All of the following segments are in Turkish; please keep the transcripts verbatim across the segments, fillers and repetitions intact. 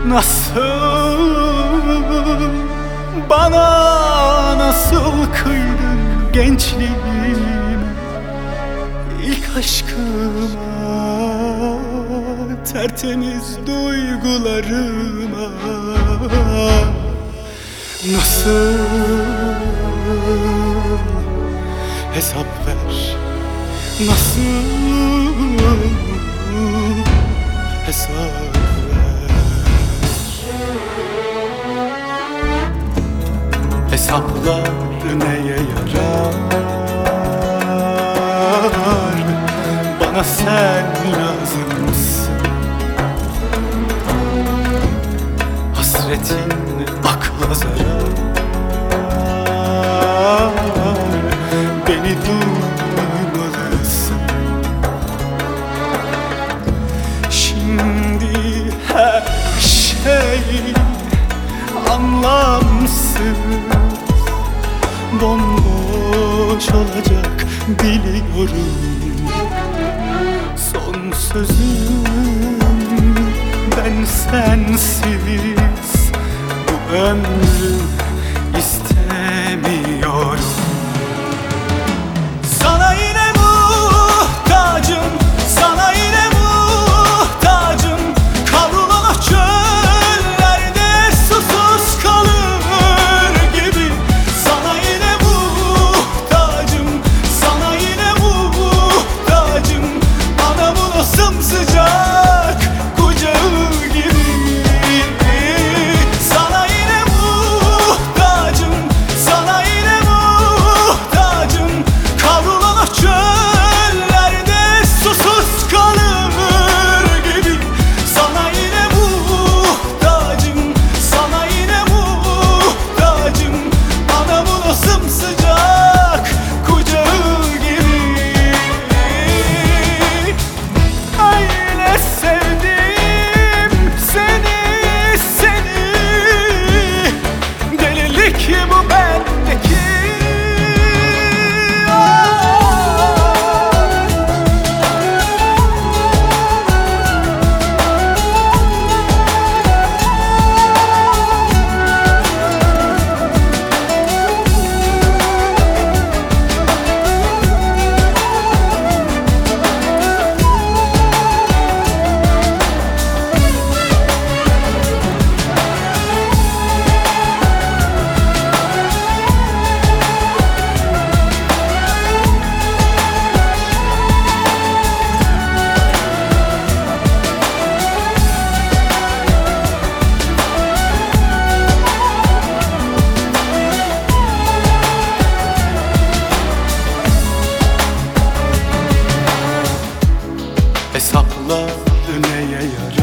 Nasıl, bana nasıl kıydın gençliğime, ilk aşkıma, tertemiz duygularıma? Nasıl, hesap ver, nasıl hesap ver? Hesaplar neye yarar? Bana sen lazımsın. Hasretin akla zarar, beni duymalısın. Şimdi her şey anlamsız, bomboş olacak biliyorum. Son sözüm ben sensiz bu ömrü istemiyorum. Sana yine muhtacım, sana yine muhtacım. Kavrulan o çöllerde susuz kalır gibi. Sana yine muhtacım, sana yine muhtacım. Anamın o sımsıcak kucağı gibi. Sana yine muhtacım, sana yine muhtacım. Kavrulan o çöllerde susuz kalır gibi. Sana yine muhtacım, sana yine muhtacım. Anamın o sımsıcak kucağı gibi. Öyle sevdim seni, seni. Delilik bu bendeki. Hesaplar neye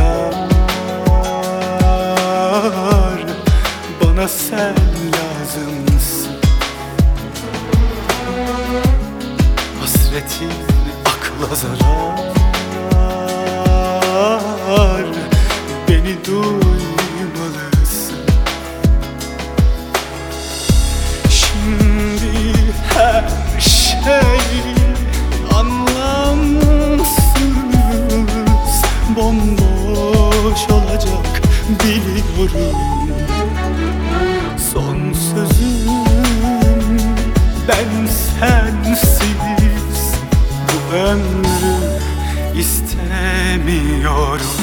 yarar? Bana sen lazımsın. Hasretin akla zarar, beni duymalısın. Şimdi her şey anlamsız, bomboş olacak biliyorum. Son sözüm ben sensiz bu ömrü istemiyorum.